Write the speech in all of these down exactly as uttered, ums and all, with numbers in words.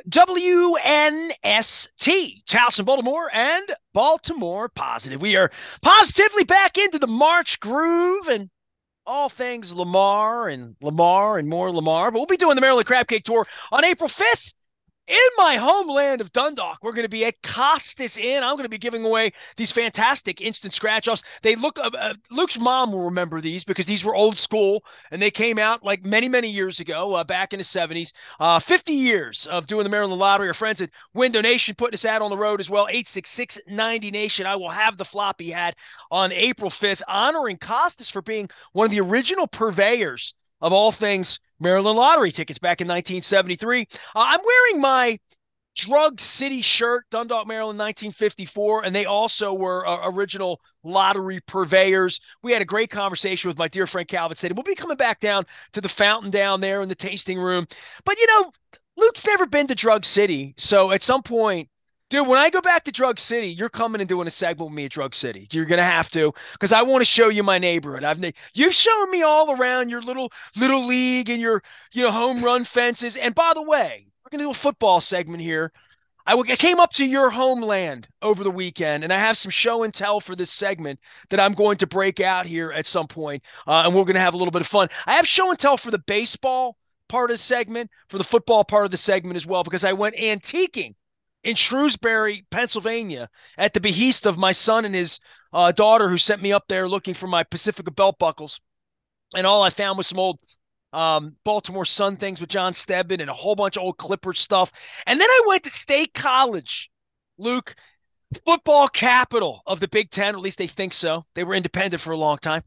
W N S T, Towson, Baltimore, and Baltimore Positive. We are positively back into the March groove and all things Lamar and Lamar and more Lamar. But we'll be doing the Maryland Crab Cake Tour on April fifth in my homeland of Dundalk. We're going to be at Costas Inn. I'm going to be giving away these fantastic instant scratch offs. They look, uh, uh, Luke's mom will remember these because these were old school and they came out like many, many years ago, uh, back in the seventies. Uh, fifty years of doing the Maryland Lottery. Our friends at Window Nation putting us out on the road as well. eight six six, ninety Nation. I will have the floppy hat on April fifth, honoring Costas for being one of the original purveyors of all things Maryland Lottery tickets back in nineteen seventy-three. Uh, I'm wearing my Drug City shirt, Dundalk, Maryland, nineteen fifty-four, and they also were uh, original lottery purveyors. We had a great conversation with my dear friend Calvin City. We'll be coming back down to the fountain down there in the tasting room. But, you know, Luke's never been to Drug City, so at some point, dude, when I go back to Drug City, you're coming and doing a segment with me at Drug City. You're gonna have to, because I want to show you my neighborhood. I've you've shown me all around your little little league and your you know home run fences. And by the way, we're gonna do a football segment here. I, w- I came up to your homeland over the weekend, and I have some show and tell for this segment that I'm going to break out here at some point, uh, and we're going to have a little bit of fun. I have show and tell for the baseball part of the segment, for the football part of the segment as well, because I went antiquing in Shrewsbury, Pennsylvania, at the behest of my son and his uh, daughter, who sent me up there looking for my Pacifica belt buckles. And all I found was some old um, Baltimore Sun things with John Stedman and a whole bunch of old Clippers stuff. And then I went to State College, Luke, football capital of the Big Ten, or at least they think so. They were independent for a long time.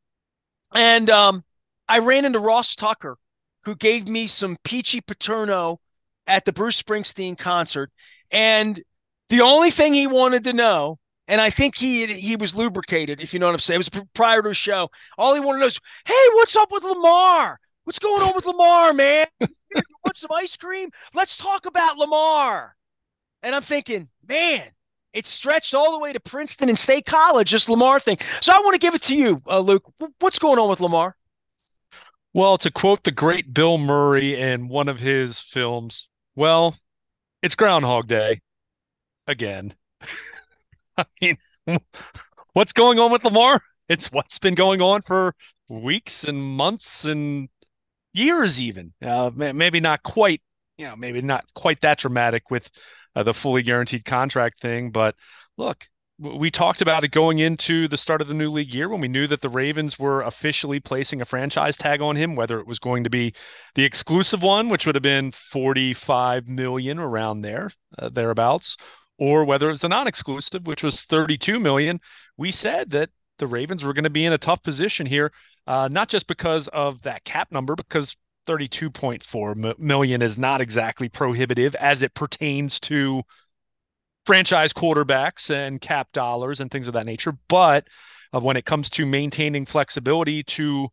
And um, I ran into Ross Tucker, who gave me some Peachy Paterno at the Bruce Springsteen concert. And the only thing he wanted to know, and I think he he was lubricated, if you know what I'm saying. It was prior to a show. All he wanted to know is, hey, what's up with Lamar? What's going on with Lamar, man? You want some ice cream? Let's talk about Lamar. And I'm thinking, man, it's stretched all the way to Princeton and State College, this Lamar thing. So I want to give it to you, uh, Luke. What's going on with Lamar? Well, to quote the great Bill Murray in one of his films, well, it's Groundhog Day again. I mean, what's going on with Lamar? It's what's been going on for weeks and months and years, even. Uh, maybe not quite, you know, maybe not quite that dramatic with uh, the fully guaranteed contract thing. But look, we talked about it going into the start of the new league year when we knew that the Ravens were officially placing a franchise tag on him, whether it was going to be the exclusive one, which would have been forty-five million around there, uh, thereabouts, or whether it's the non-exclusive, which was thirty-two million. We said that the Ravens were going to be in a tough position here, uh, not just because of that cap number, because thirty-two point four million is not exactly prohibitive as it pertains to franchise quarterbacks and cap dollars and things of that nature. But uh, when it comes to maintaining flexibility to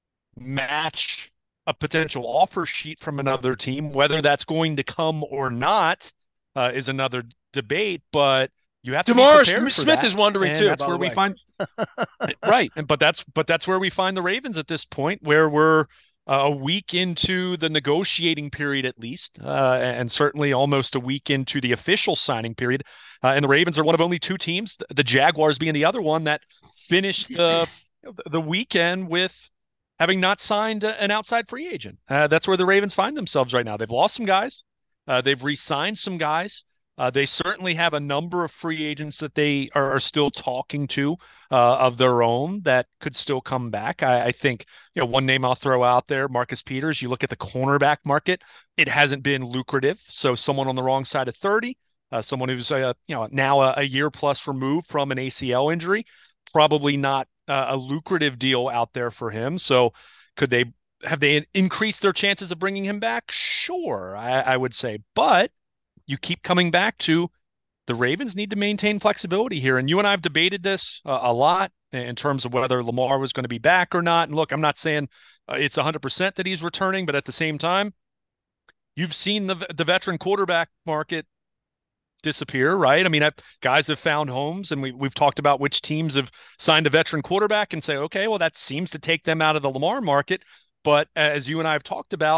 match a potential offer sheet from another team, whether that's going to come or not, uh, is another debate. But you have to be DeMar prepared for Smith that, is wondering and too, that's by the where we way. find right. And but that's but that's where we find the Ravens at this point, where we're uh, a week into the negotiating period, at least, uh, and certainly almost a week into the official signing period. Uh, and the Ravens are one of only two teams, the Jaguars being the other one, that finished the the weekend with having not signed an outside free agent. Uh, that's where the Ravens find themselves right now. They've lost some guys. Uh, they've re-signed some guys. Uh, they certainly have a number of free agents that they are, are still talking to uh, of their own that could still come back. I, I think, you know, one name I'll throw out there, Marcus Peters. You look at the cornerback market; it hasn't been lucrative. So someone on the wrong side of thirty, uh, someone who's uh, you know now a, a year plus removed from an A C L injury, probably not uh, a lucrative deal out there for him. So could they have they increased their chances of bringing him back? Sure, I, I would say, but you keep coming back to the Ravens need to maintain flexibility here. And you and I have debated this uh, a lot in terms of whether Lamar was going to be back or not. And look, I'm not saying uh, it's one hundred percent that he's returning, but at the same time, you've seen the the veteran quarterback market disappear, right? I mean, I've, guys have found homes, and we, we've talked about which teams have signed a veteran quarterback and say, okay, well, that seems to take them out of the Lamar market. But as you and I have talked about,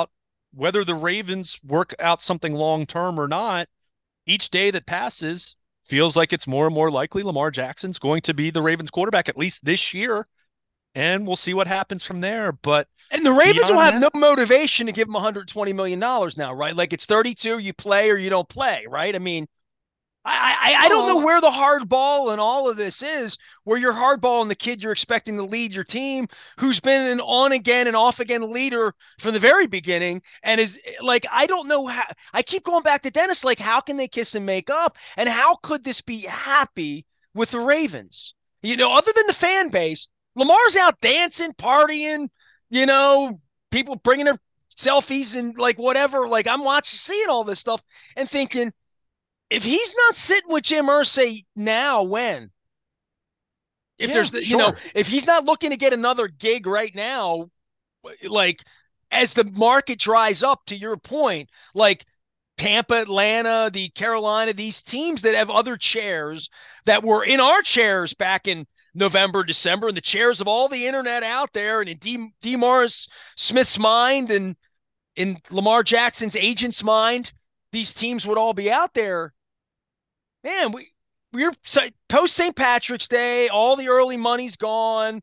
whether the Ravens work out something long term or not, each day that passes feels like it's more and more likely Lamar Jackson's going to be the Ravens quarterback, at least this year. And we'll see what happens from there. But And the Ravens will beyond have that, no motivation to give him one hundred twenty million dollars now, right? Like it's thirty-two, you play or you don't play, right? I mean, I, I I don't know well, where the hard ball in all of this is, where you're hardballing the kid you're expecting to lead your team, who's been an on again and off again leader from the very beginning, and is like I don't know how. I keep going back to Dennis. Like, how can they kiss and make up, and how could this be happy with the Ravens? You know, other than the fan base, Lamar's out dancing, partying. You know, people bringing their selfies and like whatever. Like I'm watching, seeing all this stuff, and thinking if he's not sitting with Jim Irsay now, when? If yeah, there's the, you know, sure. if he's not looking to get another gig right now, like as the market dries up, to your point, like Tampa, Atlanta, the Carolina, these teams that have other chairs that were in our chairs back in November, December, and the chairs of all the internet out there, and in D. DeMaurice Smith's mind and in Lamar Jackson's agent's mind, these teams would all be out there. Man, we we're post Saint Patrick's Day. All the early money's gone.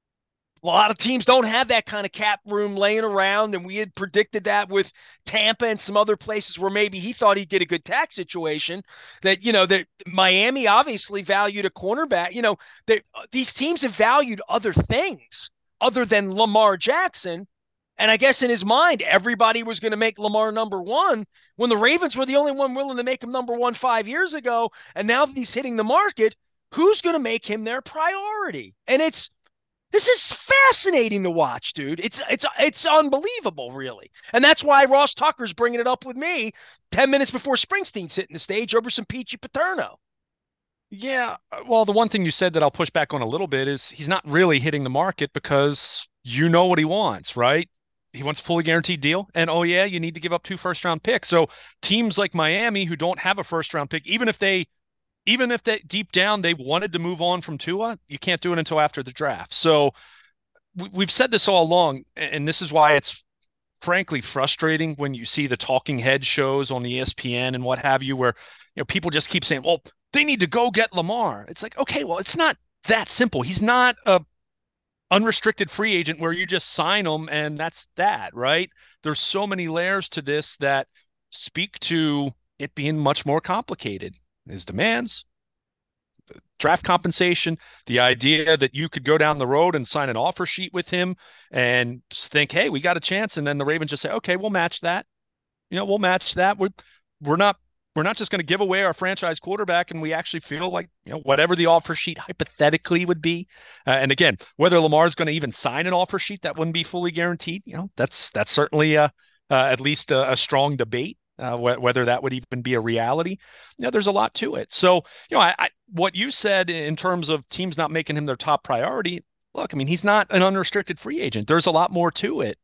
A lot of teams don't have that kind of cap room laying around, and we had predicted that with Tampa and some other places where maybe he thought he'd get a good tax situation. That you know that Miami obviously valued a cornerback. You know that these teams have valued other things other than Lamar Jackson. And I guess in his mind, everybody was going to make Lamar number one when the Ravens were the only one willing to make him number one five years ago. And now that he's hitting the market, who's going to make him their priority? And it's this is fascinating to watch, dude. It's it's it's unbelievable, really. And that's why Ross Tucker's bringing it up with me ten minutes before Springsteen's hitting the stage over some Peachy Paterno. Yeah. uh, Well, the one thing you said that I'll push back on a little bit is he's not really hitting the market because you know what he wants, right? He wants a fully guaranteed deal. And oh, yeah, you need to give up two first round picks. So teams like Miami who don't have a first round pick, even if they even if they deep down they wanted to move on from Tua, you can't do it until after the draft. So we, we've said this all along, and this is why it's frankly frustrating when you see the talking head shows on E S P N and what have you, where you know people just keep saying, "Well, they need to go get Lamar." It's like, okay, well, it's not that simple. He's not a unrestricted free agent where you just sign him and that's that, right? There's so many layers to this that speak to it being much more complicated. His demands, draft compensation, the idea that you could go down the road and sign an offer sheet with him and just think, hey, we got a chance. And then the Ravens just say, okay, we'll match that. You know, we'll match that. We're, we're not we're not just going to give away our franchise quarterback, and we actually feel like, you know, whatever the offer sheet hypothetically would be. Uh, and again, whether Lamar's going to even sign an offer sheet that wouldn't be fully guaranteed, you know, that's that's certainly uh, uh, at least a, a strong debate. Uh, wh- whether that would even be a reality, you know, there's a lot to it. So, you know, I, I what you said in terms of teams not making him their top priority. Look, I mean, he's not an unrestricted free agent. There's a lot more to it.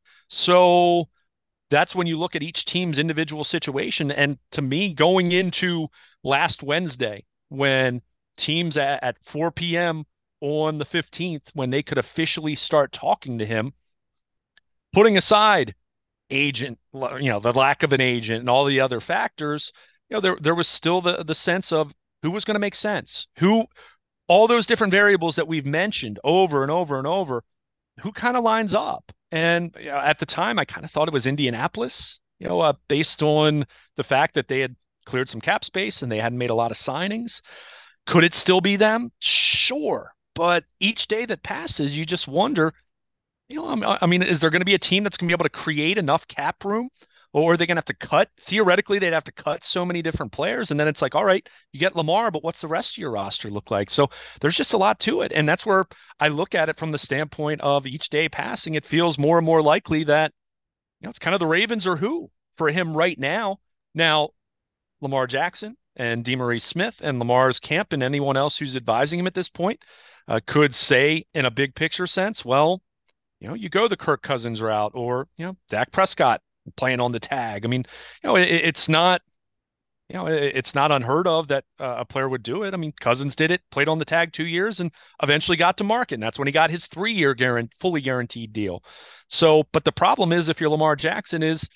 So that's when you look at each team's individual situation. And to me, going into last Wednesday, when teams at, at four p m on the fifteenth, when they could officially start talking to him, putting aside agent, you know, the lack of an agent and all the other factors, you know, there there was still the the sense of who was going to make sense, who all those different variables that we've mentioned over and over and over, who kind of lines up. And you know, at the time, I kind of thought it was Indianapolis, you know, uh, based on the fact that they had cleared some cap space and they hadn't made a lot of signings. Could it still be them? Sure. But each day that passes, you just wonder, you know, I mean, is there going to be a team that's going to be able to create enough cap room? Or are they going to have to cut? Theoretically, they'd have to cut so many different players. And then it's like, all right, you get Lamar, but what's the rest of your roster look like? So there's just a lot to it. And that's where I look at it from the standpoint of each day passing. It feels more and more likely that, you know, it's kind of the Ravens or who for him right now. Now, Lamar Jackson and DeMaurice Smith and Lamar's camp and anyone else who's advising him at this point uh, could say in a big picture sense, well, you know, you go the Kirk Cousins route or, you know, Dak Prescott playing on the tag. I mean, you know, it, it's not, you know, it, it's not unheard of that uh, a player would do it. I mean, Cousins did it, played on the tag two years and eventually got to market. And that's when he got his three year guarantee, fully guaranteed deal. So, but the problem is if you're Lamar Jackson is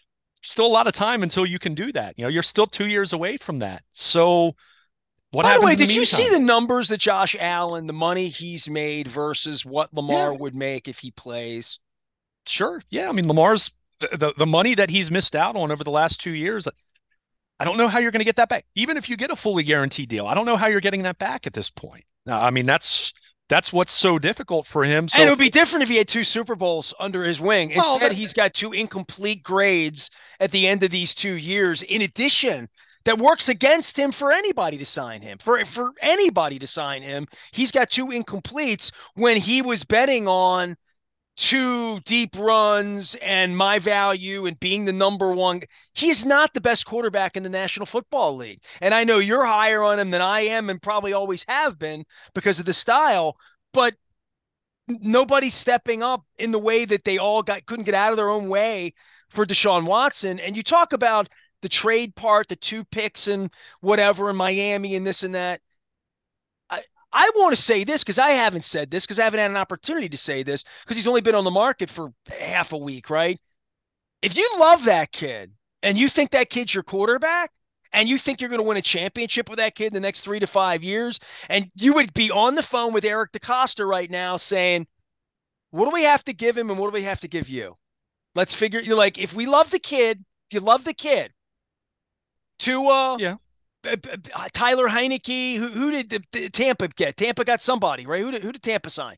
still a lot of time until you can do that. You know, you're still two years away from that. So what By the happens way, in the did you see meantime? the numbers that Josh Allen, the money he's made versus what Yeah, Lamar would make if he plays? sure. Yeah, I mean, Lamar's the, the, the money that he's missed out on over the last two years. I don't know how you're going to get that back. Even if you get a fully guaranteed deal, I don't know how you're getting that back at this point. Now, I mean, that's that's what's so difficult for him. And it So, would be different if he had two Super Bowls under his wing. well, Instead, that, he's got two incomplete grades at the end of these two years. In addition, that works against him for anybody to sign him. For for anybody to sign him, he's got two incompletes when he was betting on two deep runs and my value and being the number one. He is not the best quarterback in the National Football League. And I know you're higher on him than I am and probably always have been because of the style, but nobody's stepping up in the way that they all got couldn't get out of their own way for Deshaun Watson. And you talk about the trade part, the two picks and whatever in Miami and this and that. I, I want to say this because I haven't said this because I haven't had an opportunity to say this because he's only been on the market for half a week, right? If you love that kid and you think that kid's your quarterback and you think you're going to win a championship with that kid in the next three to five years, and you would be on the phone with Eric DeCosta right now saying, what do we have to give him and what do we have to give you? Let's figure, you're like, if we love the kid, if you love the kid, to uh, yeah, Tyler Heineke, who, who did the, the Tampa get? Tampa got somebody, right? Who did, who did Tampa sign?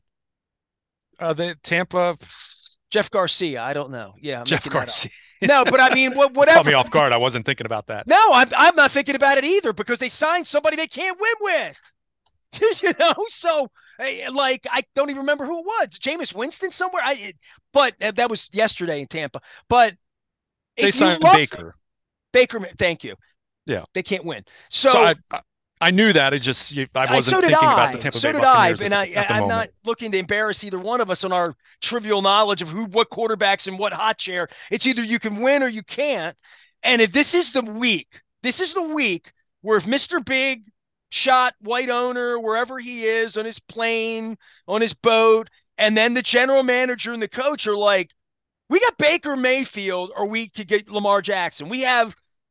uh, the Tampa Jeff Garcia. I don't know. Yeah, I'm Jeff making that up. Garcia No, but I mean, what, caught whatever. me off guard. I wasn't thinking about that. No, I'm, I'm not thinking about it either because they signed somebody they can't win with. You know, so like I don't even remember who it was. Jameis Winston somewhere. I, but that was yesterday in Tampa. But They if you signed love Baker. Baker, thank you. Yeah. They can't win. So So I I knew that. It just I I, so wasn't did thinking about the I. Tampa So Bay did I. Buccaneers at And the, I, at the I'm not moment. looking to embarrass either one of us on our trivial knowledge of who, what quarterbacks and what hot chair. It's either you can win or you can't. And if this is the week, this is the week where if Mister Big shot white owner, wherever he is on his plane, on his boat, and then the general manager and the coach are like, we got Baker Mayfield or we could get Lamar Jackson. We have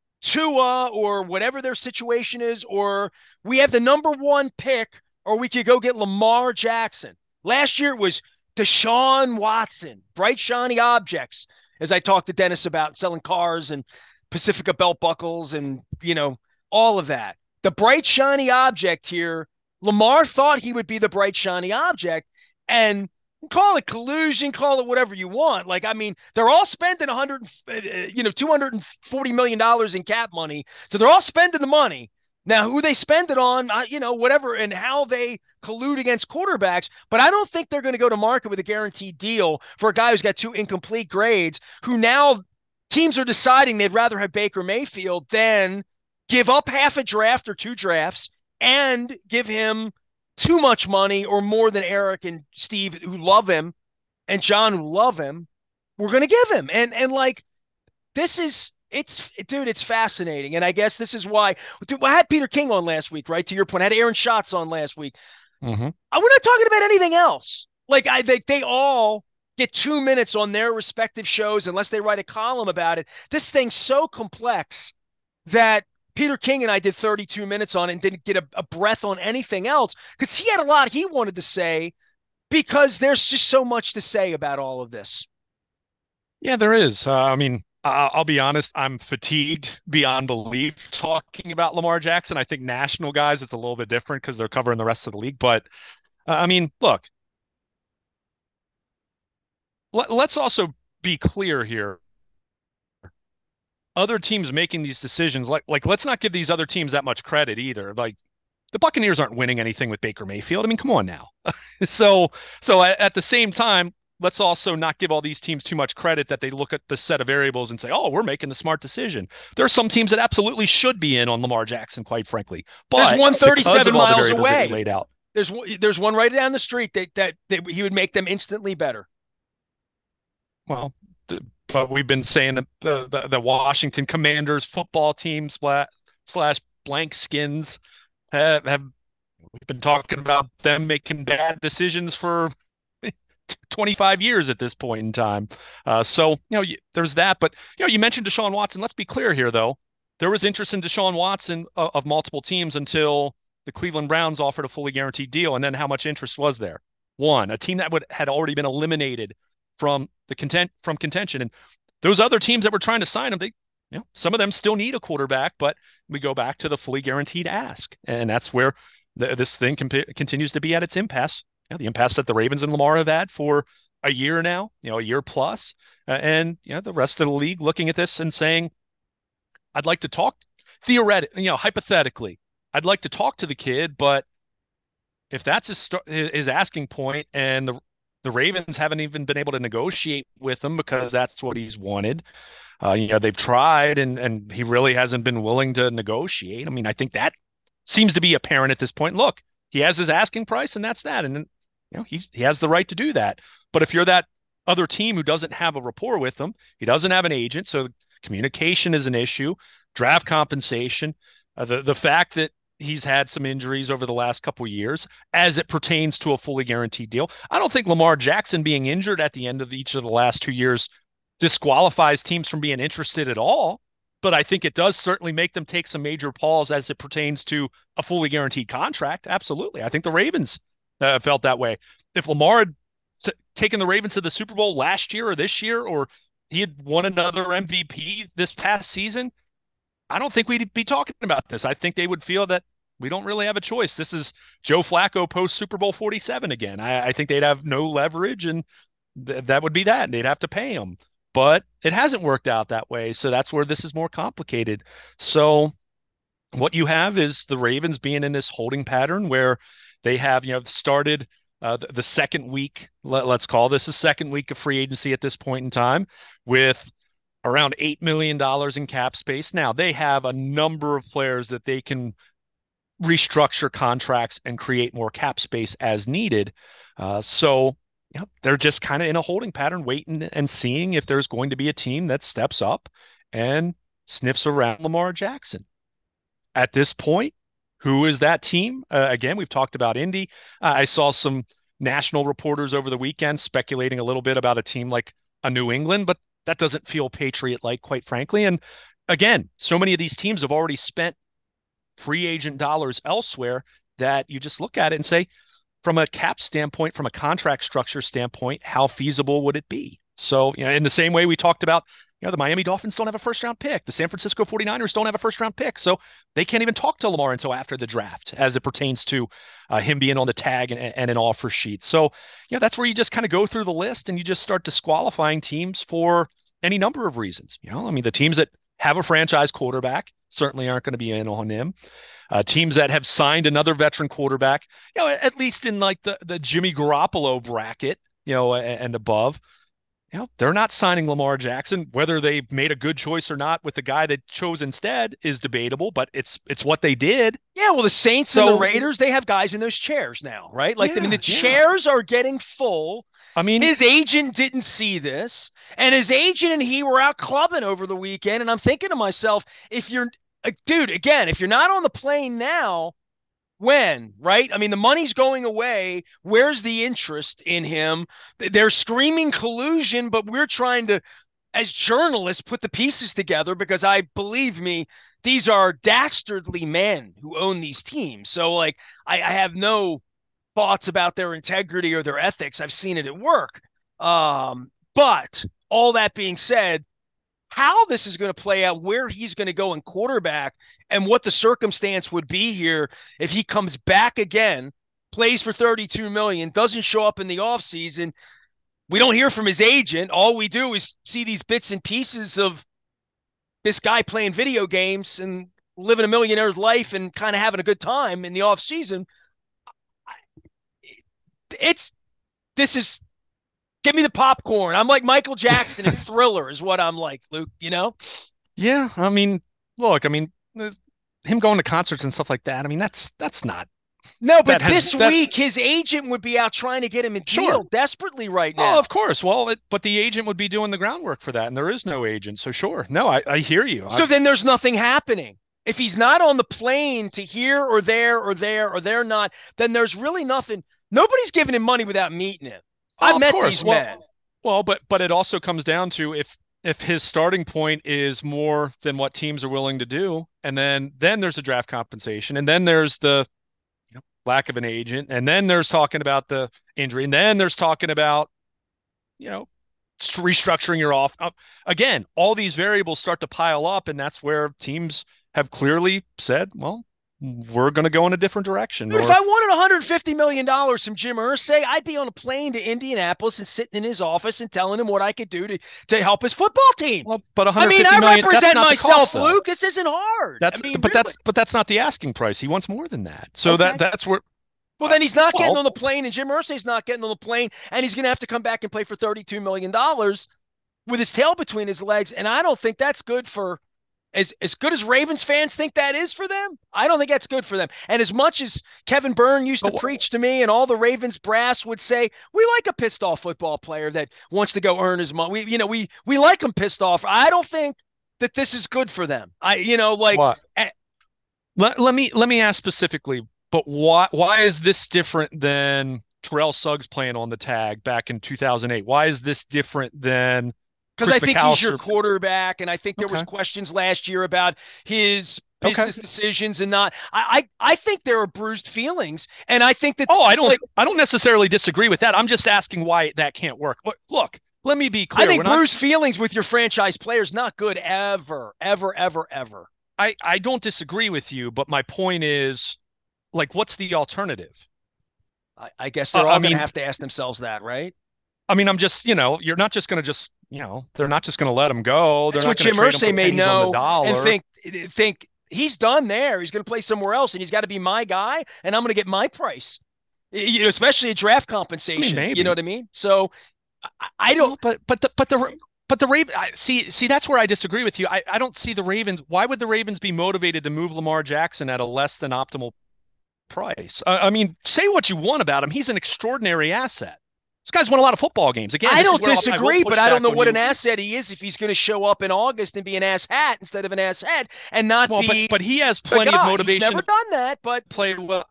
Tua or whatever their situation is, or we have the number one pick, or we could go get Lamar Jackson. Last year it was Deshaun Watson, bright, shiny objects, as I talked to Dennis about selling cars and Pacifica belt buckles and, you know, all of that. The bright, shiny object here, Lamar thought he would be the bright, shiny object. And call it collusion, call it whatever you want. Like, I mean, they're all spending one hundred, uh, you know, two hundred forty million dollars in cap money. So they're all spending the money. Now, who they spend it on, uh, you know, whatever, and how they collude against quarterbacks. But I don't think they're going to go to market with a guaranteed deal for a guy who's got two incomplete grades, who now teams are deciding they'd rather have Baker Mayfield than give up half a draft or two drafts and give him too much money or more than Eric and Steve who love him and John who love him, we're going to give him. And and like this is it's dude, it's fascinating. And I guess this is why dude, I had Peter King on last week, right? To your point, I had Aaron Schatz on last week. Mm-hmm. We're not talking about anything else. Like I think they all get two minutes on their respective shows unless they write a column about it. This thing's so complex that Peter King and I did thirty-two minutes on it and didn't get a, a breath on anything else because he had a lot he wanted to say because there's just so much to say about all of this. Yeah, there is. Uh, I mean, I- I'll be honest, I'm fatigued beyond belief talking about Lamar Jackson. I think national guys, it's a little bit different because they're covering the rest of the league. But uh, I mean, look, let, let's also be clear here. Other teams making these decisions, like like let's not give these other teams that much credit either. Like the Buccaneers aren't winning anything with Baker Mayfield. I mean, come on now. so so at, at the same time, let's also not give all these teams too much credit that they look at the set of variables and say, oh, we're making the smart decision. There are some teams that absolutely should be in on Lamar Jackson, quite frankly. There's But one because thirty-seven of all the miles variables that you away. laid out. There's there's one right down the street that that, that he would make them instantly better. Well, but we've been saying that the, the, the Washington Commanders football team slash blank skins have, have we've been talking about them making bad decisions for twenty-five years at this point in time. Uh, so, you know, you, there's that. But, you know, you mentioned Deshaun Watson. Let's be clear here, though. There was interest in Deshaun Watson uh, of multiple teams until the Cleveland Browns offered a fully guaranteed deal. And then how much interest was there? One, a team that would had already been eliminated from the content from contention. And those other teams that were trying to sign him, they, you know, some of them still need a quarterback, but we go back to the fully guaranteed ask. And that's where the, this thing comp- continues to be at its impasse. You know, the impasse that the Ravens and Lamar have had for a year now, you know, a year plus. Uh, and, you know, the rest of the league looking at this and saying, I'd like to talk theoretically, you know, hypothetically, I'd like to talk to the kid, but if that's his, his asking point and the the Ravens haven't even been able to negotiate with him because that's what he's wanted. Uh, you know, they've tried and and he really hasn't been willing to negotiate. I mean, I think that seems to be apparent at this point. Look, he has his asking price and that's that. And, you know, he's, he has the right to do that. But if you're that other team who doesn't have a rapport with him, he doesn't have an agent. So communication is an issue, draft compensation, uh, the, the fact that he's had some injuries over the last couple of years as it pertains to a fully guaranteed deal. I don't think Lamar Jackson being injured at the end of each of the last two years disqualifies teams from being interested at all. But I think it does certainly make them take some major pause as it pertains to a fully guaranteed contract. Absolutely. I think the Ravens uh, felt that way. If Lamar had s- taken the Ravens to the Super Bowl last year or this year, or he had won another M V P this past season, I don't think we'd be talking about this. I think they would feel that we don't really have a choice. This is Joe Flacco post Super Bowl forty-seven again. I, I think they'd have no leverage, and th- that would be that. They'd have to pay him. But it hasn't worked out that way. So that's where this is more complicated. So what you have is the Ravens being in this holding pattern where they have, you know, started uh, the, the second week, let, let's call this a second week of free agency at this point in time, with around eight million dollars in cap space. Now, they have a number of players that they can restructure contracts and create more cap space as needed. Uh, so, you know, they're just kind of in a holding pattern, waiting and seeing if there's going to be a team that steps up and sniffs around Lamar Jackson. At this point, who is that team? Uh, again, we've talked about Indy. Uh, I saw some national reporters over the weekend speculating a little bit about a team like a New England, but that doesn't feel Patriot-like, quite frankly. And again, so many of these teams have already spent free agent dollars elsewhere that you just look at it and say, from a cap standpoint, from a contract structure standpoint, how feasible would it be? So, you know, in the same way we talked about, you know, the Miami Dolphins don't have a first round pick. The San Francisco forty-niners don't have a first round pick. So they can't even talk to Lamar until after the draft as it pertains to uh, him being on the tag and, and an offer sheet. So, you know, that's where you just kind of go through the list and you just start disqualifying teams for any number of reasons. You know, I mean, the teams that have a franchise quarterback certainly aren't going to be in on him. Uh, teams that have signed another veteran quarterback, you know, at least in like the, the Jimmy Garoppolo bracket, you know, and, and above, you know, they're not signing Lamar Jackson. Whether they made a good choice or not with the guy they chose instead is debatable, but it's it's what they did. Yeah, well, the Saints So, and the Raiders, they have guys in those chairs now, right? Like, I mean, yeah, the yeah. chairs are getting full. I mean, His agent didn't see this, and his agent and he were out clubbing over the weekend. And I'm thinking to myself, if you're, uh, dude, again, if you're not on the plane now, when, right? I mean, the money's going away. Where's the interest in him? They're screaming collusion, but we're trying to, as journalists, put the pieces together because I believe me, these are dastardly men who own these teams. So, like, I, I have no thoughts about their integrity or their ethics. I've seen it at work. Um, but all that being said, how this is going to play out, where he's going to go in quarterback, and what the circumstance would be here if he comes back again, plays for thirty-two million dollars, doesn't show up in the offseason. We don't hear from his agent. All we do is see these bits and pieces of this guy playing video games and living a millionaire's life and kind of having a good time in the offseason. It's this is give me the popcorn. I'm like Michael Jackson in Thriller is what I'm like, Luke, you know? yeah, I mean, look, I mean, him going to concerts and stuff like that. I mean, that's that's not. No, but has, this that, week his agent would be out trying to get him a deal sure. desperately right now. Oh, of course. Well, it, but the agent would be doing the groundwork for that, and there is no agent. So sure. No, I, I hear you. So I, then there's nothing happening. If he's not on the plane to here or there or there or they're not, then there's really nothing. Nobody's giving him money without meeting him. I've Oh, of met course. these Well, men. well, but but it also comes down to if if his starting point is more than what teams are willing to do, and then then there's a draft compensation, and then there's the you know, lack of an agent, and then there's talking about the injury, and then there's talking about you know restructuring your off. Uh, again, all these variables start to pile up, and that's where teams have clearly said, well, we're going to go in a different direction, Dude, if or I wanted one hundred fifty million dollars from Jim Irsay, I'd be on a plane to Indianapolis and sitting in his office and telling him what I could do to, to help his football team. well, but I mean, 150 I million, that's represent not the cost myself, though. Luke. This isn't hard. I That's mean, but really. that's but that's not the asking price. He wants more than that. So that Okay. that's where Well, uh, then he's not getting well, on the plane, and Jim Irsay's not getting on the plane, and he's going to have to come back and play for thirty-two million dollars with his tail between his legs. And I don't think that's good for as as good as Ravens fans think that is for them. I don't think that's good for them. And as much as Kevin Byrne used to but, preach to me, and all the Ravens brass would say, we like a pissed off football player that wants to go earn his money. We, you know, we we like him pissed off. I don't think that this is good for them. I, you know, like. what eh, let, let me let me ask specifically, but why why is this different than Terrell Suggs playing on the tag back in two thousand eight? Why is this different than because Chris I think he's your McAllister? quarterback, and I think there was Okay. questions last year about his Okay. business decisions and not. I I, I think there are bruised feelings, and I think that Oh, I don't like I don't necessarily disagree with that. I'm just asking why that can't work. Look, look, let me be I clear. think When I'm bruised feelings with your franchise players not good ever, ever, ever, ever. I I don't disagree with you, but my point is like what's the alternative? I, I guess Uh, they're I all going to mean, have to ask themselves that, right? I mean, I'm just, you know, you're not just going to just, you know, they're not just going to let him go. They're That's not what going to Jim trade him for Irsay may pennies on the know and dollar. think think he's done there. He's going to play somewhere else, and he's got to be my guy, and I'm going to get my price. You know, especially a draft I mean, compensation. You know maybe. what I mean? So I, I don't. Well, but but the but the but the Raven, I, see see that's where I disagree with you. I I don't see the Ravens. Why would the Ravens be motivated to move Lamar Jackson at a less than optimal price? I, I mean, say what you want about him. He's an extraordinary asset. This guy's won a lot of football games. Again, I this is don't where I'll, I will disagree, but push I don't back know on what an you. asset he is if he's going to show up in August and be an ass hat instead of an ass head and not Well, but be but he has the plenty of guy. He's motivation never to done that, but play well.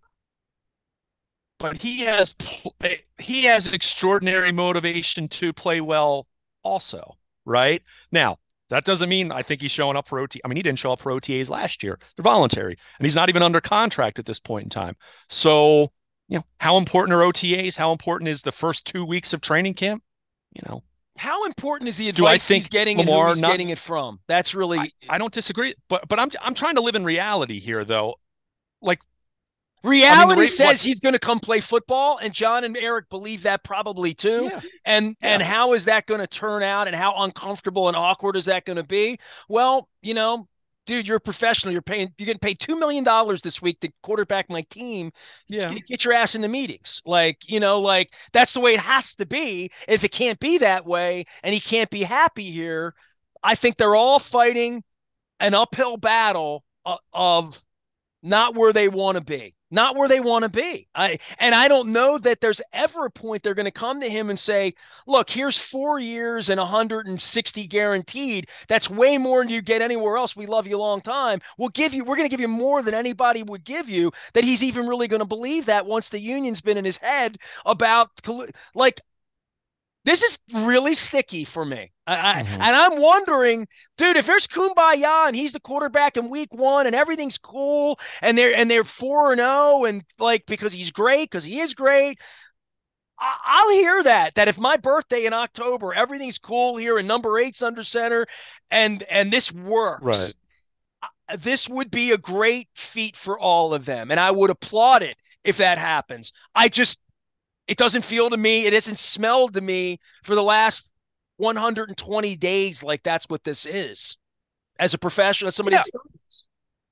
But he has pl- he has extraordinary motivation to play well also, right? Now, that doesn't mean I think he's showing up for O T. I mean, he didn't show up for O T As last year. They're voluntary, and he's not even under contract at this point in time. So, you know, how important are O T As? How important is the first two weeks of training camp? You know, how important is the do I advice he's think getting and who Lamar he's not? getting it from? That's I, really I don't disagree, but but I'm I'm trying to live in reality here, though. Like, I mean, the reality rate what? says he's going to come play football, and John and Eric believe that probably too. Yeah, And and yeah. how is that going to turn out, and how uncomfortable and awkward is that going to be? Well, you know, dude, you're a professional. You're paying. You're getting paid two million dollars this week to quarterback my team. Yeah. Get, get your ass in the meetings. Like you know, like that's the way it has to be. If it can't be that way, and he can't be happy here, I think they're all fighting an uphill battle of, of not where they want to be. Not where they want to be. I and I don't know that there's ever a point they're going to come to him and say, "Look, here's four years and one hundred sixty guaranteed. That's way more than you get anywhere else. We love you a long time. We'll give you. We're going to give you more than anybody would give you." That he's even really going to believe that once the union's been in his head about like this is really sticky for me. I, I, Hmm. and I'm wondering, dude, if there's Kumbaya and he's the quarterback in week one and everything's cool and they're and they're four and oh and like because he's great, because he is great, I, I'll hear that. That if my birthday in October, everything's cool here and number eight's under center and and this Right. works, this would be a great feat for all of them. And I would applaud it if that happens. I just it doesn't feel to me, it hasn't smelled to me for the last one hundred twenty days like that's what this is. As a professional, as somebody Yeah. that's done this.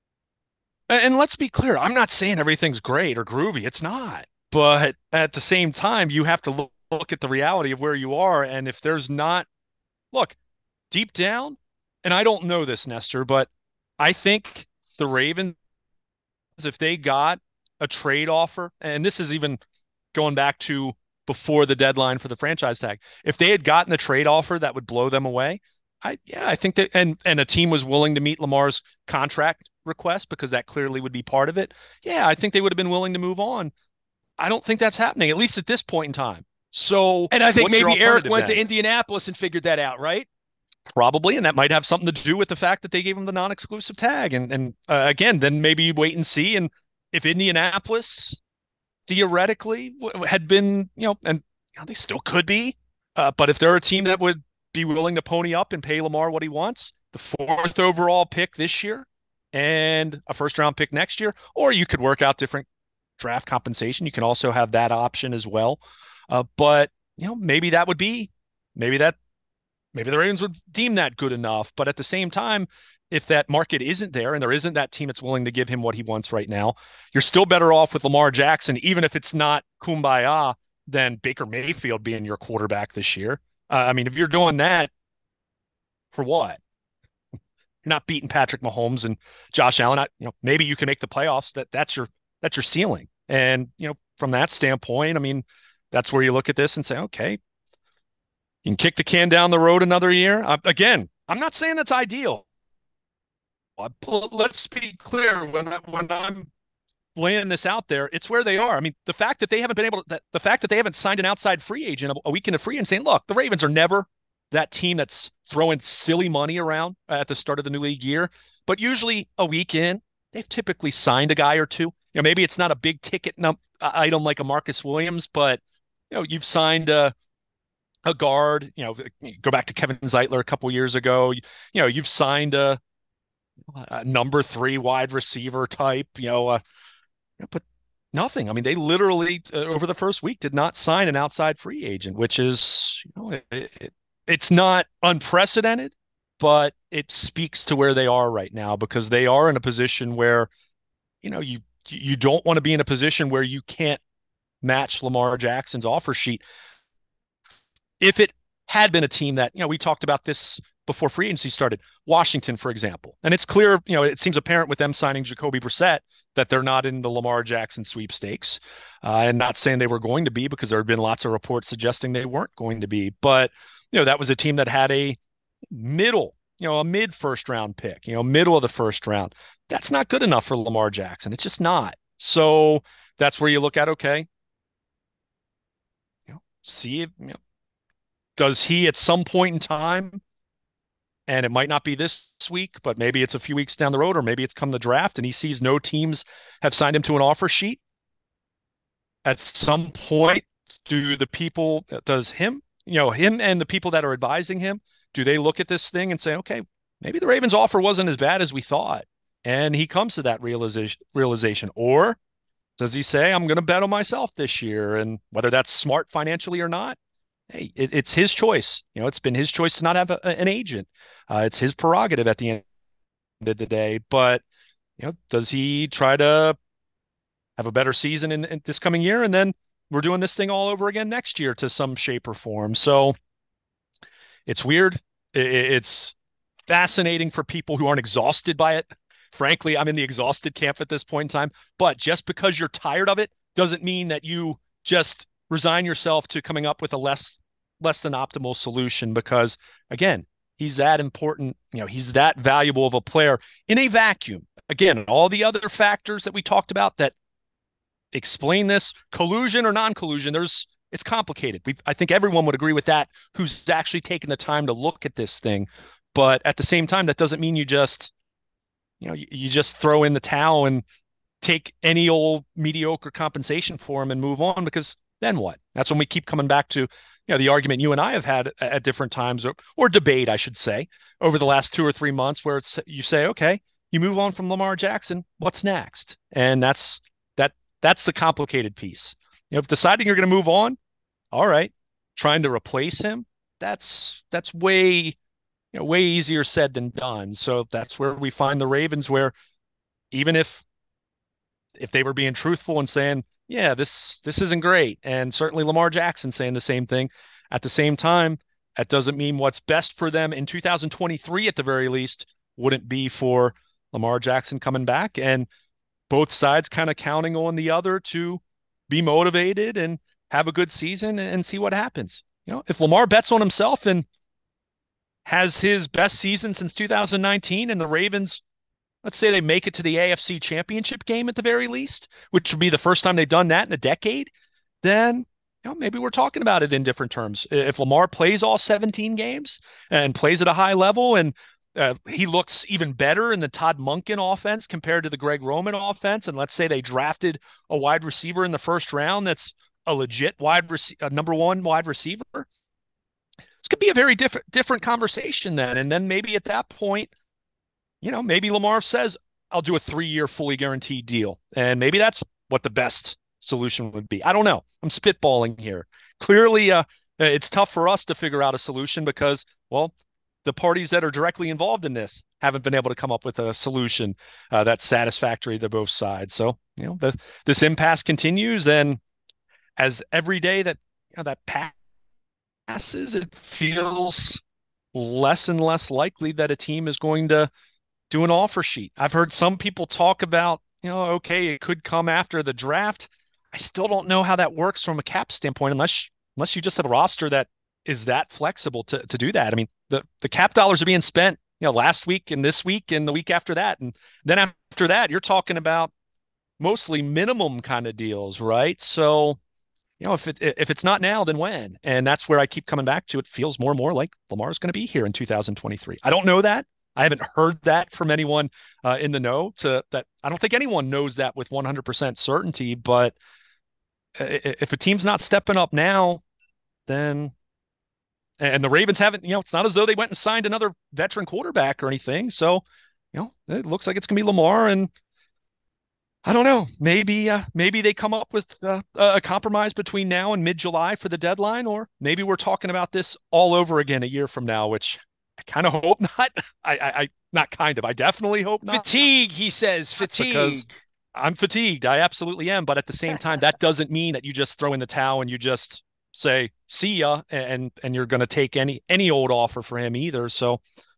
And let's be clear, I'm not saying everything's great or groovy. It's not. But at the same time, you have to look, look at the reality of where you are. And if there's not, look, deep down, and I don't know this, Nestor, but I think the Ravens, if they got a trade offer, and this is even going back to before the deadline for the franchise tag, if they had gotten a trade offer that would blow them away, I yeah, I think that and and a team was willing to meet Lamar's contract request because that clearly would be part of it. Yeah, I think they would have been willing to move on. I don't think that's happening, at least at this point in time. So And I think what's your maybe Eric alternative went to then? Indianapolis and figured that out, right? Probably, and that might have something to do with the fact that they gave him the non-exclusive tag. And and uh, again, then maybe you wait and see. And if Indianapolis theoretically w- had been, you know, and you know, they still could be, uh, but if they're a team that would be willing to pony up and pay Lamar what he wants, the fourth overall pick this year and a first round pick next year, or you could work out different draft compensation. You can also have that option as well. Uh, but you know, maybe that would be, maybe that maybe the Ravens would deem that good enough. But at the same time, if that market isn't there and there isn't that team that's willing to give him what he wants right now, you're still better off with Lamar Jackson, even if it's not kumbaya, than Baker Mayfield being your quarterback this year. Uh, I mean, if you're doing that, for what? You're not beating Patrick Mahomes and Josh Allen. I, you know, maybe you can make the playoffs. That that's your that's your ceiling. And you know, from that standpoint, I mean, that's where you look at this and say, okay, you can kick the can down the road another year. Uh, again, I'm not saying that's ideal. But let's be clear, when I, when I'm laying this out there, it's where they are. I mean, the fact that they haven't been able to, that, the fact that they haven't signed an outside free agent a, a weekend of free and saying, look, the Ravens are never that team that's throwing silly money around at the start of the new league year. But usually a weekend, they've typically signed a guy or two. You know, maybe it's not a big ticket num- item like a Marcus Williams, but you know, you've signed a a guard. You know, go back to Kevin Zeitler a couple years ago. You, you know, you've signed a, a number three wide receiver type. You know, uh, but nothing. I mean, they literally uh, over the first week did not sign an outside free agent, which is, you know, it, it, it's not unprecedented, but it speaks to where they are right now because they are in a position where, you know, you you don't want to be in a position where you can't match Lamar Jackson's offer sheet. If it had been a team that, you know, we talked about this before free agency started, Washington, for example, and it's clear, you know, it seems apparent with them signing Jacoby Brissett that they're not in the Lamar Jackson sweepstakes, uh, and not saying they were going to be because there have been lots of reports suggesting they weren't going to be. But, you know, that was a team that had a middle, you know, a mid first round pick, you know, middle of the first round. That's not good enough for Lamar Jackson. It's just not. So that's where you look at, okay, you know, see if, you know, does he at some point in time, and it might not be this week, but maybe it's a few weeks down the road, or maybe it's come the draft and he sees no teams have signed him to an offer sheet. At some point, do the people, does him, you know, him and the people that are advising him, do they look at this thing and say, okay, maybe the Ravens offer wasn't as bad as we thought? And he comes to that realization, realization, or does he say, I'm going to bet on myself this year? And whether that's smart financially or not, hey, it, it's his choice. You know, it's been his choice to not have a, an agent. Uh, it's his prerogative at the end of the day. But, you know, does he try to have a better season in, in this coming year? And then we're doing this thing all over again next year to some shape or form. So it's weird. It, it's fascinating for people who aren't exhausted by it. Frankly, I'm in the exhausted camp at this point in time. But just because you're tired of it doesn't mean that you just resign yourself to coming up with a less less than optimal solution, because again, he's that important, you know, he's that valuable of a player in a vacuum. Again, all the other factors that we talked about that explain this, collusion or non-collusion, there's it's complicated. We I think everyone would agree with that who's actually taken the time to look at this thing. But at the same time, that doesn't mean you just, you know, you, you just throw in the towel and take any old mediocre compensation for him and move on, because then what? That's when we keep coming back to, you know, the argument you and I have had at different times, or, or debate, I should say, over the last two or three months, where it's you say, okay, you move on from Lamar Jackson, what's next? And that's that that's the complicated piece. You know, if deciding you're going to move on, all right, trying to replace him, that's that's way, you know, way easier said than done. So that's where we find the Ravens, where even if if they were being truthful and saying, yeah, this this isn't great, and certainly Lamar Jackson saying the same thing, at the same time, that doesn't mean what's best for them in two thousand twenty-three at the very least wouldn't be for Lamar Jackson coming back, and both sides kind of counting on the other to be motivated and have a good season and see what happens. You know, if Lamar bets on himself and has his best season since two thousand nineteen, and the Ravens, let's say they make it to the A F C Championship game at the very least, which would be the first time they've done that in a decade, then you know, maybe we're talking about it in different terms. If Lamar plays all seventeen games and plays at a high level, and uh, he looks even better in the Todd Monken offense compared to the Greg Roman offense, and let's say they drafted a wide receiver in the first round that's a legit wide rec- a number one wide receiver, this could be a very different different conversation then. And then maybe at that point, you know, maybe Lamar says, I'll do a three year fully guaranteed deal. And maybe that's what the best solution would be. I don't know. I'm spitballing here. Clearly, uh, it's tough for us to figure out a solution because, well, the parties that are directly involved in this haven't been able to come up with a solution uh, that's satisfactory to both sides. So, you know, the, this impasse continues. And as every day that, you know, that passes, it feels less and less likely that a team is going to do an offer sheet. I've heard some people talk about, you know, okay, it could come after the draft. I still don't know how that works from a cap standpoint, unless unless you just have a roster that is that flexible to to do that. I mean, the the cap dollars are being spent, you know, last week and this week and the week after that, and then after that, you're talking about mostly minimum kind of deals, right? So, you know, if it if it's not now, then when? And that's where I keep coming back to. It feels more and more like Lamar's going to be here in two thousand twenty-three. I don't know that. I haven't heard that from anyone uh, in the know. To that, I don't think anyone knows that with one hundred percent certainty. But if a team's not stepping up now, then and the Ravens haven't, you know, it's not as though they went and signed another veteran quarterback or anything. So, you know, it looks like it's going to be Lamar, and I don't know. Maybe uh, maybe they come up with uh, a compromise between now and mid-July for the deadline, or maybe we're talking about this all over again a year from now, which I kind of hope not. I, I, I not kind of. I definitely hope not. Fatigue, he says. Fatigue. I'm fatigued. I absolutely am. But at the same time, that doesn't mean that you just throw in the towel and you just say see ya, and and you're going to take any any old offer for him either. So.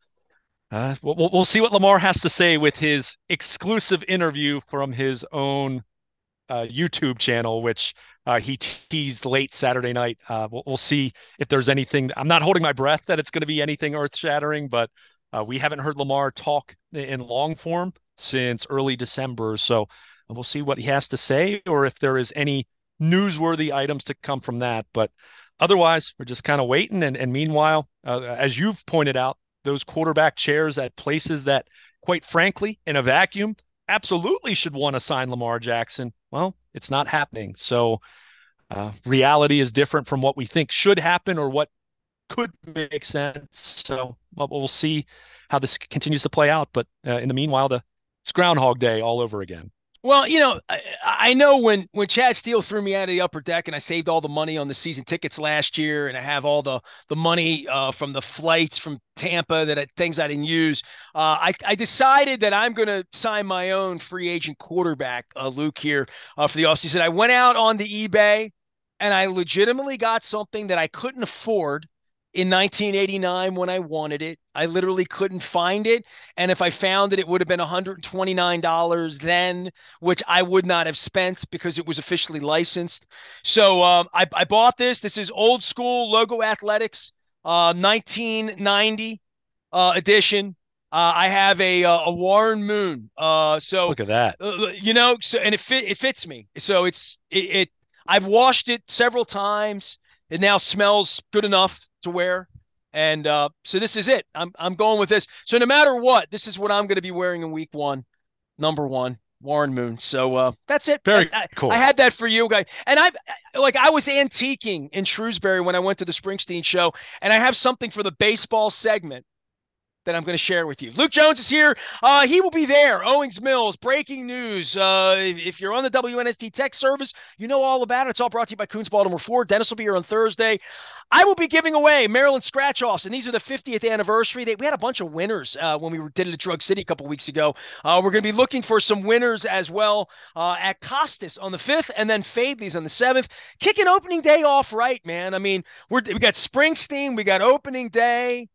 Uh, we'll, we'll see what Lamar has to say with his exclusive interview from his own uh, YouTube channel, which uh, he teased late Saturday night. Uh, we'll, we'll see if there's anything. I'm not holding my breath that it's going to be anything earth shattering, but uh, we haven't heard Lamar talk in long form since early December. So we'll see what he has to say, or if there is any newsworthy items to come from that. But otherwise, we're just kind of waiting. And, and meanwhile, uh, as you've pointed out, those quarterback chairs at places that, quite frankly, in a vacuum, absolutely should want to sign Lamar Jackson. Well, it's not happening. So uh, reality is different from what we think should happen or what could make sense. So well, we'll see how this continues to play out. But uh, in the meanwhile, the it's Groundhog Day all over again. Well, you know, I, I know when when Chad Steele threw me out of the upper deck and I saved all the money on the season tickets last year, and I have all the the money uh, from the flights from Tampa that I, things I didn't use. Uh, I I decided that I'm going to sign my own free agent quarterback, uh, Luke here uh, for the offseason. I went out on the eBay and I legitimately got something that I couldn't afford in nineteen eighty-nine when I wanted it. I literally couldn't find it. And if I found it, it would have been one hundred twenty-nine dollars then, which I would not have spent because it was officially licensed. So um, I, I bought this. This is old school Logo Athletics, uh, nineteen ninety uh, edition. Uh, I have a uh, a Warren Moon. Uh, so look at that. Uh, you know, so and it fit it fits me. So it's it, it I've washed it several times. It now smells good enough to wear. And uh, so this is it. I'm I'm going with this. So no matter what, this is what I'm going to be wearing in week one. Number one, Warren Moon. So uh, that's it. Very I, cool. I had that for you guys. And I like I was antiquing in Shrewsbury when I went to the Springsteen show, and I have something for the baseball segment that I'm going to share with you. Luke Jones is here. Uh, he will be there. Owings Mills, breaking news. Uh, if you're on the W N S T tech service, you know all about it. It's all brought to you by Coons Baltimore Ford. Dennis will be here on Thursday. I will be giving away Maryland scratch-offs, and these are the fiftieth anniversary. They, we had a bunch of winners uh, when we were, did it at Drug City a couple weeks ago. Uh, we're going to be looking for some winners as well uh, at Costas on the fifth, and then Fadley's on the seventh. Kicking opening day off right, man. I mean, we're, we got Springsteen. We got opening day.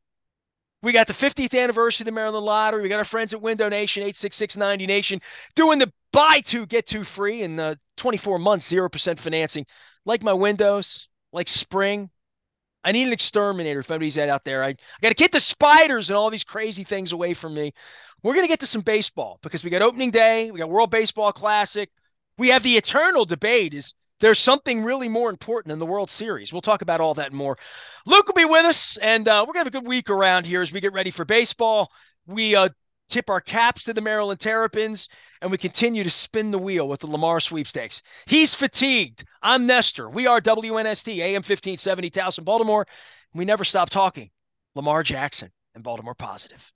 We got the fiftieth anniversary of the Maryland Lottery. We got our friends at Window Nation, eight six six ninety Nation, doing the buy two, get two free in uh, twenty-four months, zero percent financing. Like my windows, like spring. I need an exterminator if anybody's out there. I, I got to get the spiders and all these crazy things away from me. We're going to get to some baseball because we got opening day. We got World Baseball Classic. We have the eternal debate. Is there's something really more important than the World Series. We'll talk about all that and more. Luke will be with us, and uh, we're going to have a good week around here as we get ready for baseball. We uh, tip our caps to the Maryland Terrapins, and we continue to spin the wheel with the Lamar sweepstakes. He's fatigued. I'm Nestor. We are W N S T, A M fifteen seventy, Towson, Baltimore. We never stop talking. Lamar Jackson and Baltimore Positive.